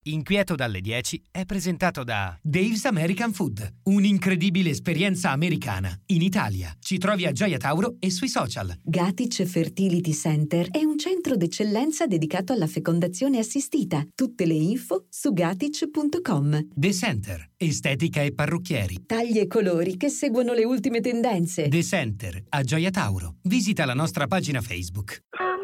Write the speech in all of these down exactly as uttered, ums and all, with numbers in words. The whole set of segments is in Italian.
Inquieto dalle dieci è presentato da Dave's American Food, un'incredibile esperienza americana in Italia. Ci trovi a Gioia Tauro e sui social. Gatic Fertility Center è un centro d'eccellenza dedicato alla fecondazione assistita. Tutte le info su gatic punto com. The Center, estetica e parrucchieri. Tagli e colori che seguono le ultime tendenze. The Center, a Gioia Tauro. Visita la nostra pagina Facebook.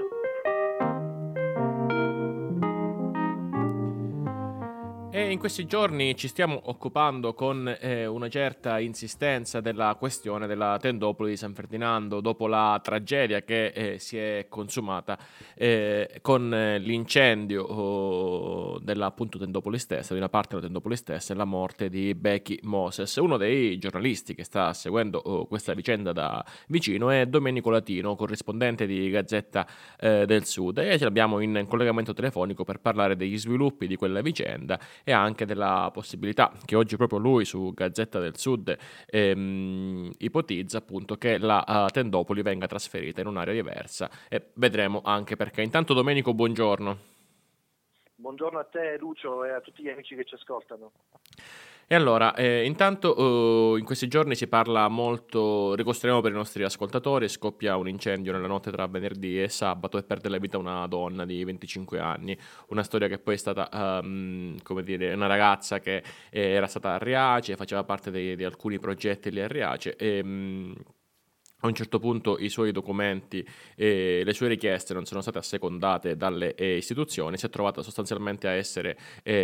E in questi giorni ci stiamo occupando con eh, una certa insistenza della questione della tendopoli di San Ferdinando dopo la tragedia che eh, si è consumata eh, con eh, l'incendio oh, della appunto tendopoli stessa, di una parte della tendopoli stessa, e la morte di Becky Moses. Uno dei giornalisti che sta seguendo oh, questa vicenda da vicino è Domenico Latino, corrispondente di Gazzetta eh, del Sud, e ce l'abbiamo in collegamento telefonico per parlare degli sviluppi di quella vicenda e anche della possibilità che oggi proprio lui su Gazzetta del Sud ehm, ipotizza appunto che la uh, tendopoli venga trasferita in un'area diversa, e vedremo anche perché. Intanto Domenico, buongiorno. Buongiorno a te Lucio e a tutti gli amici che ci ascoltano. E allora, eh, intanto uh, in questi giorni si parla molto, ricostruiamo per i nostri ascoltatori, scoppia un incendio nella notte tra venerdì e sabato e perde la vita una donna di venticinque anni, una storia che poi è stata, um, come dire, una ragazza che eh, era stata a Riace, faceva parte di alcuni progetti lì a Riace e... Um, a un certo punto i suoi documenti e le sue richieste non sono state assecondate dalle eh, istituzioni, si è trovata sostanzialmente a essere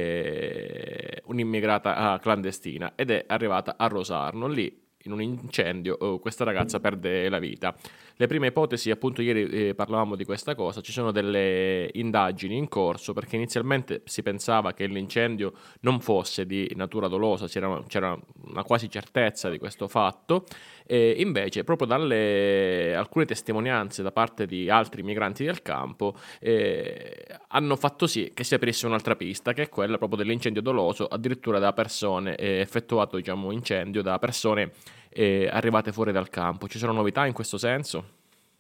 eh, un'immigrata uh, clandestina ed è arrivata a Rosarno. Lì in un incendio oh, questa ragazza perde la vita. Le prime ipotesi, appunto ieri eh, parlavamo di questa cosa, ci sono delle indagini in corso perché inizialmente si pensava che l'incendio non fosse di natura dolosa, c'era, c'era una quasi certezza di questo fatto, e invece proprio dalle alcune testimonianze da parte di altri migranti del campo eh, hanno fatto sì che si aprisse un'altra pista, che è quella proprio dell'incendio doloso, addirittura da persone, eh, effettuato diciamo incendio da persone eh, arrivate fuori dal campo. Ci sono novità in questo senso?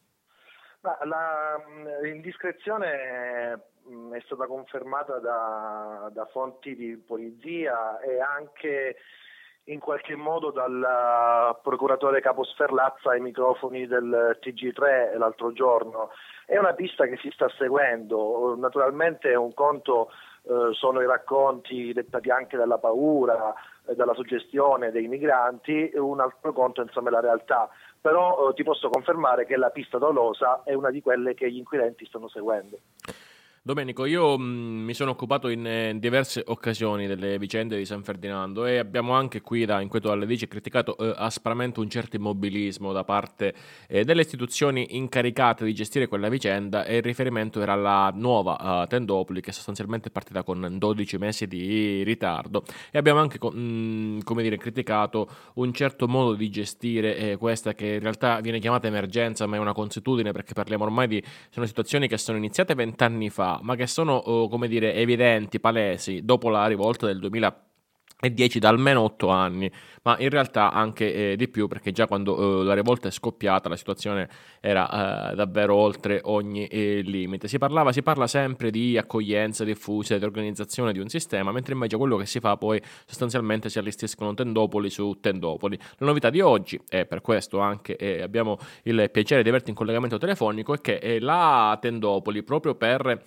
Ma la, l'indiscrezione mh, è stata confermata da, da fonti di polizia e anche in qualche modo dal procuratore capo Sferlazza ai microfoni del T G tre l'altro giorno. È una pista che si sta seguendo, naturalmente un conto eh, sono i racconti dettati anche dalla paura, eh, dalla suggestione dei migranti, e un altro conto insomma è la realtà. Però eh, ti posso confermare che la pista dolosa è una di quelle che gli inquirenti stanno seguendo. Domenico, io mh, mi sono occupato in eh, diverse occasioni delle vicende di San Ferdinando e abbiamo anche qui da Inquieto dalle dieci criticato eh, aspramente un certo immobilismo da parte eh, delle istituzioni incaricate di gestire quella vicenda, e il riferimento era alla nuova uh, tendopoli che sostanzialmente è partita con dodici mesi di ritardo, e abbiamo anche mh, come dire, criticato un certo modo di gestire eh, questa che in realtà viene chiamata emergenza ma è una consuetudine, perché parliamo ormai di sono situazioni che sono iniziate vent'anni fa ma che sono, oh, come dire, evidenti, palesi dopo la rivolta del duemiladieci da almeno otto anni, ma in realtà anche eh, di più, perché già quando eh, la rivolta è scoppiata la situazione era eh, davvero oltre ogni eh, limite. Si parlava, si parla sempre di accoglienza diffusa, di organizzazione di un sistema, mentre invece quello che si fa poi sostanzialmente si allestiscono tendopoli su tendopoli. La novità di oggi, e per questo anche eh, abbiamo il piacere di averti in collegamento telefonico, è che eh, la tendopoli, proprio per,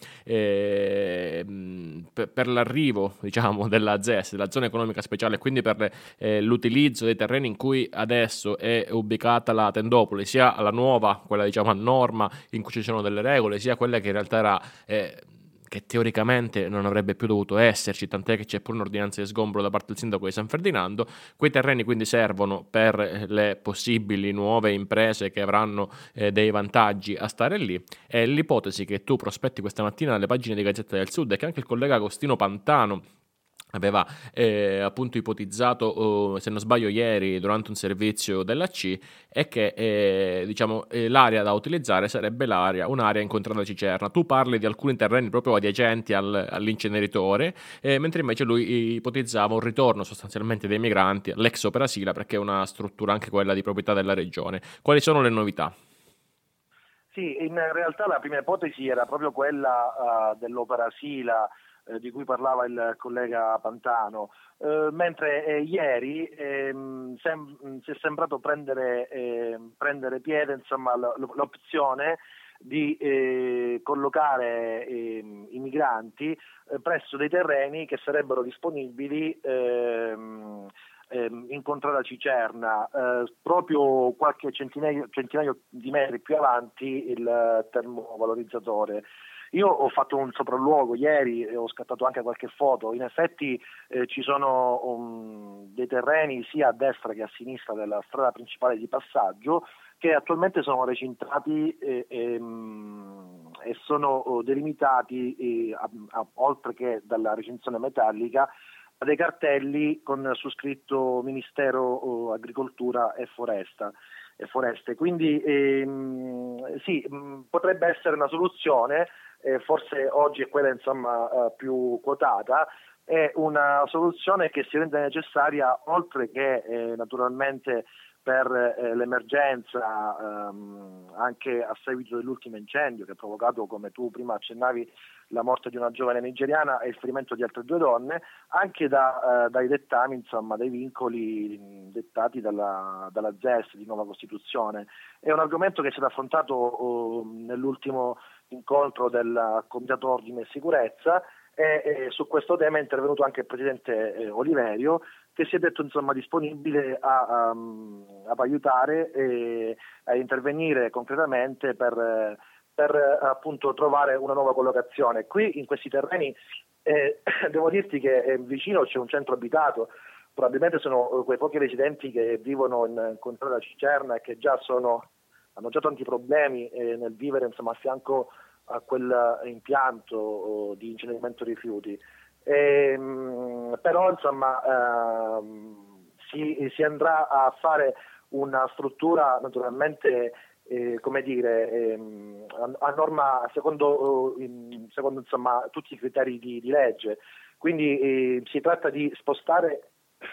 eh, per, per l'arrivo diciamo della Z E S, della zona economica speciale, quindi per eh, l'utilizzo dei terreni in cui adesso è ubicata la tendopoli, sia la nuova, quella diciamo a norma in cui ci sono delle regole, sia quella che in realtà era eh, che teoricamente non avrebbe più dovuto esserci, tant'è che c'è pure un'ordinanza di sgombero da parte del sindaco di San Ferdinando. Quei terreni quindi servono per le possibili nuove imprese che avranno eh, dei vantaggi a stare lì, e l'ipotesi che tu prospetti questa mattina nelle pagine di Gazzetta del Sud, e che anche il collega Agostino Pantano aveva eh, appunto ipotizzato, oh, se non sbaglio ieri durante un servizio della C, è che eh, diciamo eh, l'area da utilizzare sarebbe l'area, un'area in contrada Cicerna. Tu parli di alcuni terreni proprio adiacenti al, all'inceneritore, eh, mentre invece lui ipotizzava un ritorno sostanzialmente dei migranti all'ex Opera Sila, perché è una struttura anche quella di proprietà della regione. Quali sono le novità? Sì, in realtà la prima ipotesi era proprio quella uh, dell'Opera Sila, eh, di cui parlava il collega Pantano, eh, mentre eh, ieri ehm, sem- si è sembrato prendere, eh, prendere piede insomma, l- l'opzione di eh, collocare eh, i migranti eh, presso dei terreni che sarebbero disponibili ehm, ehm, in contrada Cicerna, eh, proprio qualche centinaio, centinaio di metri più avanti il termovalorizzatore. Io ho fatto un sopralluogo ieri e ho scattato anche qualche foto. In effetti eh, ci sono um, dei terreni sia a destra che a sinistra della strada principale di passaggio che attualmente sono recintrati e, e, e sono delimitati e, a, a, oltre che dalla recinzione metallica a dei cartelli con su scritto Ministero Agricoltura e Foresta e Foreste. Quindi ehm, sì, mh, potrebbe essere una soluzione. Eh, forse oggi è quella insomma eh, più quotata, è una soluzione che si rende necessaria oltre che eh, naturalmente per eh, l'emergenza ehm, anche a seguito dell'ultimo incendio che ha provocato, come tu prima accennavi, la morte di una giovane nigeriana e il ferimento di altre due donne, anche da, eh, dai dettami, insomma, dai vincoli dettati dalla, dalla Z E S di Nuova Costituzione. È un argomento che è stato affrontato oh, nell'ultimo incontro del Comitato Ordine e Sicurezza e, e su questo tema è intervenuto anche il Presidente eh, Oliverio, che si è detto insomma disponibile a, a, a aiutare e a intervenire concretamente per, per appunto trovare una nuova collocazione. Qui in questi terreni eh, devo dirti che eh, vicino c'è un centro abitato, probabilmente sono quei pochi residenti che vivono in contrada Cicerna e che già sono, hanno già tanti problemi eh, nel vivere insomma a fianco a quel impianto oh, di incenerimento rifiuti. E, mh, però insomma ehm, si, si andrà a fare una struttura naturalmente eh, come dire ehm, a, a norma secondo, in, secondo insomma tutti i criteri di, di legge, quindi eh, si tratta di spostare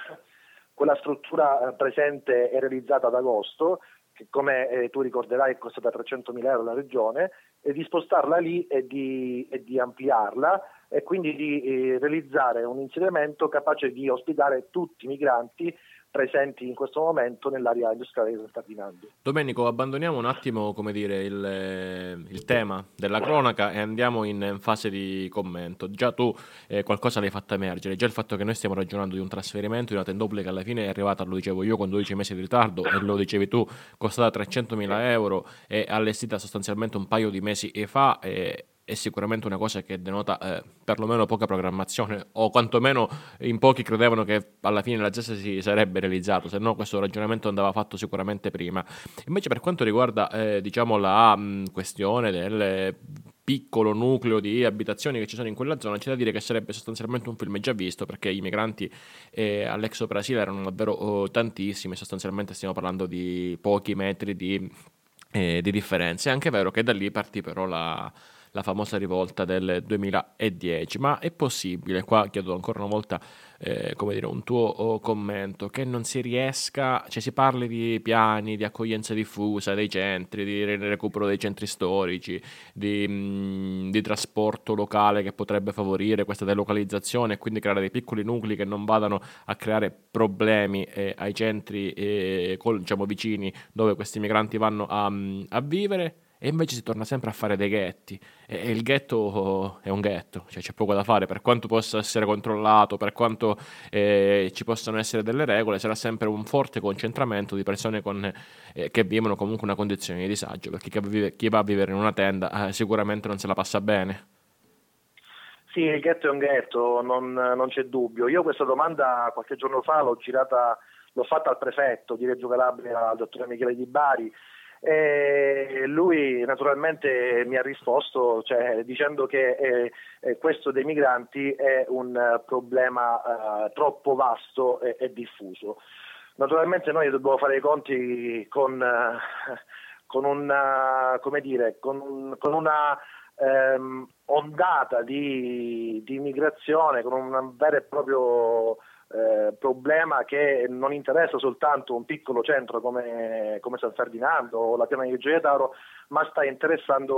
quella struttura presente e realizzata ad agosto, che come eh, tu ricorderai è costata trecentomila euro alla regione, e di spostarla lì e di, e di ampliarla e quindi di eh, realizzare un insediamento capace di ospitare tutti i migranti presenti in questo momento nell'area industriale di San Ferdinando. Domenico, abbandoniamo un attimo, come dire, il, il tema della cronaca e andiamo in fase di commento. Già tu eh, qualcosa l'hai fatto emergere, già il fatto che noi stiamo ragionando di un trasferimento di una tendopoli che alla fine è arrivata, lo dicevo io, con dodici mesi di ritardo e lo dicevi tu, costata trecentomila euro e allestita sostanzialmente un paio di mesi fa, e è sicuramente una cosa che denota eh, perlomeno poca programmazione, o quantomeno in pochi credevano che alla fine la Z E S si sarebbe realizzato, se no questo ragionamento andava fatto sicuramente prima. Invece per quanto riguarda eh, diciamo la mh, questione del piccolo nucleo di abitazioni che ci sono in quella zona, c'è da dire che sarebbe sostanzialmente un film già visto, perché i migranti eh, all'ex Brasile erano davvero oh, tantissimi, sostanzialmente stiamo parlando di pochi metri di, eh, di differenza. È anche vero che da lì partì però la la famosa rivolta del duemiladieci, ma è possibile, qua chiedo ancora una volta eh, come dire, un tuo commento, che non si riesca, cioè si parli di piani di accoglienza diffusa dei centri, di recupero dei centri storici, di, mh, di trasporto locale che potrebbe favorire questa delocalizzazione e quindi creare dei piccoli nuclei che non vadano a creare problemi eh, ai centri eh, col, diciamo, vicini dove questi migranti vanno a, a vivere. E invece si torna sempre a fare dei ghetti, e il ghetto è un ghetto, cioè c'è poco da fare, per quanto possa essere controllato, per quanto eh, ci possano essere delle regole, sarà sempre un forte concentramento di persone con, eh, che vivono comunque una condizione di disagio, perché chi vive, chi va a vivere in una tenda eh, sicuramente non se la passa bene. Sì, il ghetto è un ghetto, non, non c'è dubbio. Io questa domanda qualche giorno fa l'ho girata, l'ho fatta al prefetto di Reggio Calabria, al dottore Michele Di Bari, e lui naturalmente mi ha risposto, cioè, dicendo che eh, eh, questo dei migranti è un uh, problema uh, troppo vasto e, e diffuso. Naturalmente noi dobbiamo fare i conti con, uh, con una, come dire, con, un, con una um, ondata di, di immigrazione, con un vero e proprio Eh, problema che non interessa soltanto un piccolo centro come, come San Ferdinando o la piana di Gioia Tauro, ma sta interessando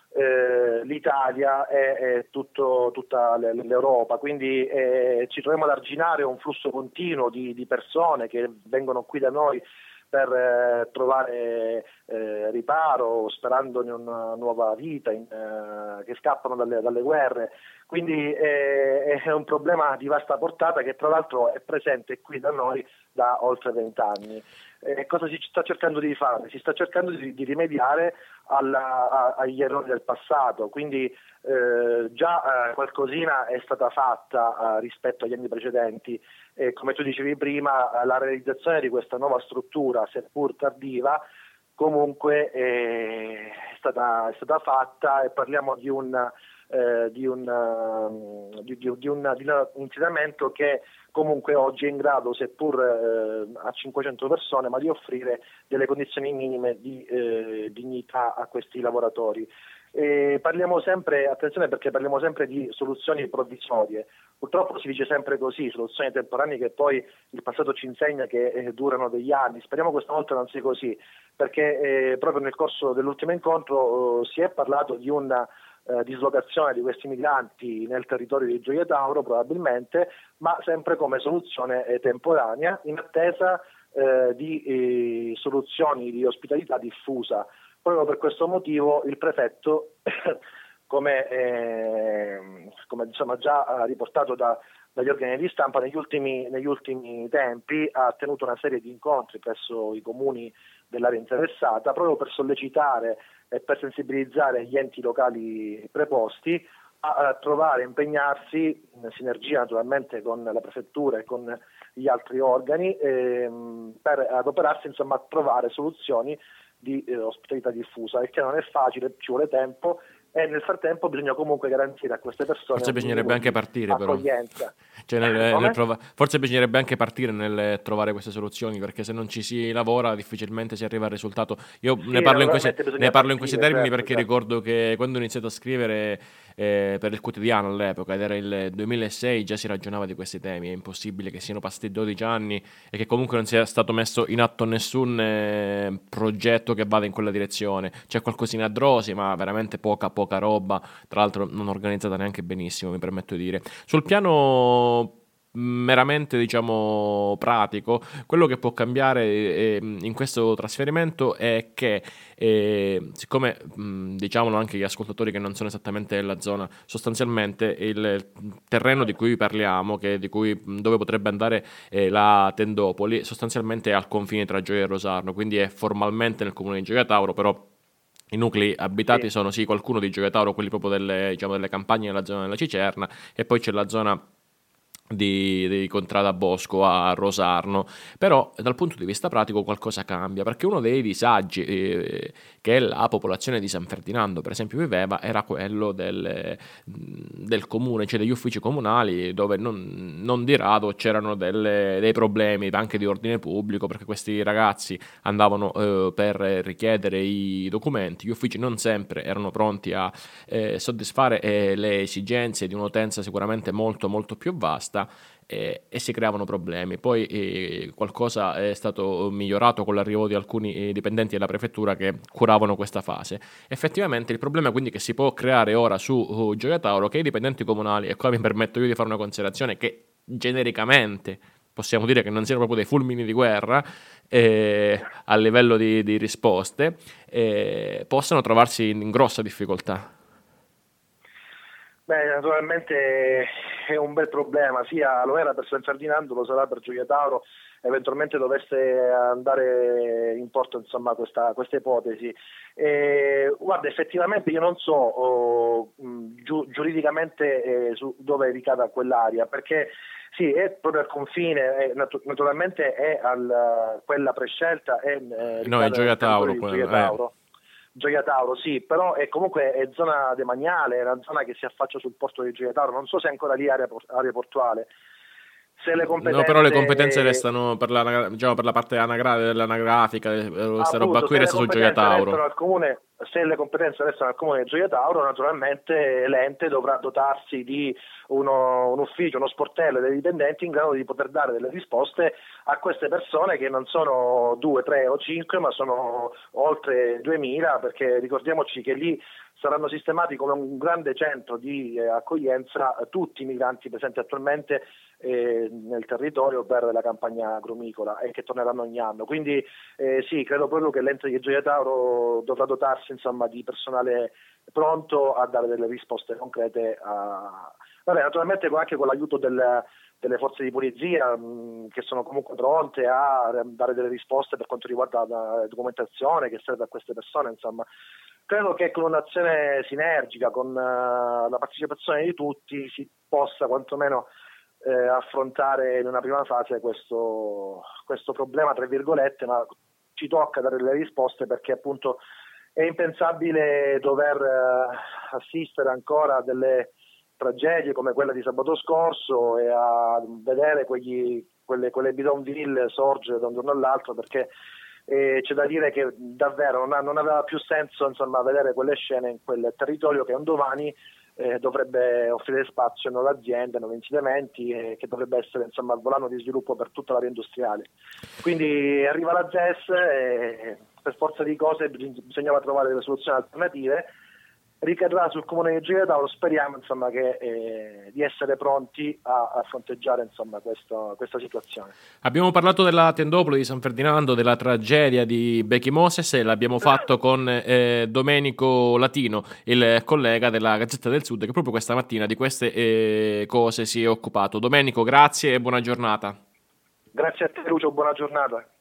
eh, l'Italia e, e tutto, tutta l'Europa, quindi eh, ci troviamo ad arginare un flusso continuo di, di persone che vengono qui da noi per eh, trovare eh, riparo, sperando in una nuova vita, in, eh, che scappano dalle, dalle guerre. Quindi eh, è un problema di vasta portata che tra l'altro è presente qui da noi da oltre vent'anni. Eh, cosa si sta cercando di fare? Si sta cercando di, di rimediare alla, a, agli errori del passato, quindi eh, già eh, qualcosina è stata fatta eh, rispetto agli anni precedenti. E come tu dicevi prima, la realizzazione di questa nuova struttura, seppur tardiva, comunque è stata, è stata fatta, e parliamo di un, eh, di un, uh, di, di, di un, di un insediamento che comunque oggi è in grado, seppur eh, a cinquecento persone, ma di offrire delle condizioni minime di eh, dignità a questi lavoratori. E parliamo sempre, attenzione perché parliamo sempre di soluzioni provvisorie, purtroppo si dice sempre così, soluzioni temporanee che poi il passato ci insegna che eh, durano degli anni. Speriamo questa volta non sia così, perché eh, proprio nel corso dell'ultimo incontro eh, si è parlato di una eh, dislocazione di questi migranti nel territorio di Gioia Tauro probabilmente, ma sempre come soluzione eh, temporanea in attesa eh, di eh, soluzioni di ospitalità diffusa. Proprio per questo motivo il prefetto, come, eh, come insomma già riportato da, dagli organi di stampa, negli ultimi, negli ultimi tempi ha tenuto una serie di incontri presso i comuni dell'area interessata, proprio per sollecitare e per sensibilizzare gli enti locali preposti a, a trovare, impegnarsi, in sinergia naturalmente con la prefettura e con gli altri organi, ehm, per adoperarsi insomma a trovare soluzioni di eh, ospitalità diffusa, il che non è facile, ci vuole tempo, e nel frattempo bisogna comunque garantire a queste persone forse bisognerebbe anche partire accoglienza. Però cioè nel, nel prov- forse bisognerebbe anche partire nel trovare queste soluzioni, perché se non ci si lavora difficilmente si arriva al risultato. Io sì, ne parlo in questi, ne parlo in questi termini, certo, perché certo. Ricordo che quando ho iniziato a scrivere eh, per il quotidiano all'epoca, ed era il duemilasei, già si ragionava di questi temi. È impossibile che siano passati dodici anni e che comunque non sia stato messo in atto nessun eh, progetto che vada in quella direzione. C'è qualcosina a Drosi, ma veramente poca poca roba, tra l'altro non organizzata neanche benissimo, mi permetto di dire. Sul piano meramente, diciamo, pratico, quello che può cambiare eh, in questo trasferimento è che eh, siccome mh, diciamolo anche gli ascoltatori che non sono esattamente della zona, sostanzialmente il terreno di cui parliamo, che di cui dove potrebbe andare eh, la tendopoli, sostanzialmente è al confine tra Gioia e Rosarno, quindi è formalmente nel comune di Gioia Tauro, però i nuclei abitati sì. sono sì qualcuno di Gioia Tauro, quelli proprio delle, diciamo, delle campagne nella zona della Cicerna, e poi c'è la zona di, di Contrada Bosco a Rosarno. Però dal punto di vista pratico qualcosa cambia, perché uno dei disagi eh, che la popolazione di San Ferdinando per esempio viveva era quello del, del comune, cioè degli uffici comunali, dove non, non di rado c'erano delle, dei problemi anche di ordine pubblico, perché questi ragazzi andavano eh, per richiedere i documenti, gli uffici non sempre erano pronti a eh, soddisfare eh, le esigenze di un'utenza sicuramente molto molto più vasta, E, e si creavano problemi. Poi eh, qualcosa è stato migliorato con l'arrivo di alcuni eh, dipendenti della prefettura che curavano questa fase. Effettivamente il problema quindi che si può creare ora su uh, Gioia Tauro, che i dipendenti comunali, e qua mi permetto io di fare una considerazione, che genericamente possiamo dire che non siano proprio dei fulmini di guerra eh, a livello di, di risposte, eh, possano trovarsi in, in grossa difficoltà. Beh, naturalmente è un bel problema, sia lo era per San Ferdinando, lo sarà per Gioia Tauro, eventualmente dovesse andare in porto insomma questa, questa ipotesi. E, guarda, effettivamente io non so oh, giu- giuridicamente eh, su dove ricada quell'area, perché sì, è proprio al confine, è, natu- naturalmente è al, quella prescelta è, eh, no, è Gioia Tauro, di Gioia Tauro. Eh. Gioia Tauro, sì, però è comunque è zona demaniale, è una zona che si affaccia sul porto di Gioia Tauro, non so se è ancora lì area, area portuale. Se le competenze... No, però le competenze restano per la, diciamo, per la parte anagra- dell'anagrafica, questa roba qui resta su Gioia Tauro. Al comune, se le competenze restano al comune di Gioia Tauro, naturalmente l'ente dovrà dotarsi di uno, un ufficio, uno sportello dei dipendenti in grado di poter dare delle risposte a queste persone, che non sono due, tre o cinque, ma sono oltre duemila, perché ricordiamoci che lì saranno sistemati come un grande centro di eh, accoglienza eh, tutti i migranti presenti attualmente eh, nel territorio per la campagna agrumicola e che torneranno ogni anno. Quindi eh, sì, credo proprio che l'ente di Gioia Tauro dovrà dotarsi insomma di personale pronto a dare delle risposte concrete a... Vabbè, naturalmente anche con l'aiuto del, delle forze di polizia mh, che sono comunque pronte a dare delle risposte per quanto riguarda la documentazione che serve a queste persone, insomma. Credo che con un'azione sinergica, con uh, la partecipazione di tutti, si possa quantomeno eh, affrontare in una prima fase questo, questo problema, tra virgolette, ma ci tocca dare delle risposte perché appunto è impensabile dover uh, assistere ancora a delle tragedie come quella di sabato scorso e a vedere quegli, quelle, quelle bidonville sorgere da un giorno all'altro, perché eh, c'è da dire che davvero non, ha, non aveva più senso insomma vedere quelle scene in quel territorio che un domani eh, dovrebbe offrire spazio a nuove aziende, nuovi insediamenti e eh, che dovrebbe essere insomma il volano di sviluppo per tutta l'area industriale. Quindi arriva la Z E S e per forza di cose bisognava trovare delle soluzioni alternative. Ricadrà sul comune di Gioia Tauro, speriamo insomma che, eh, di essere pronti a, a fronteggiare insomma questo, questa situazione. Abbiamo parlato della tendopoli di San Ferdinando, della tragedia di Bechi Moses e l'abbiamo fatto con eh, Domenico Latino, il collega della Gazzetta del Sud, che proprio questa mattina di queste eh, cose si è occupato. Domenico, grazie e buona giornata. Grazie a te Lucio, buona giornata.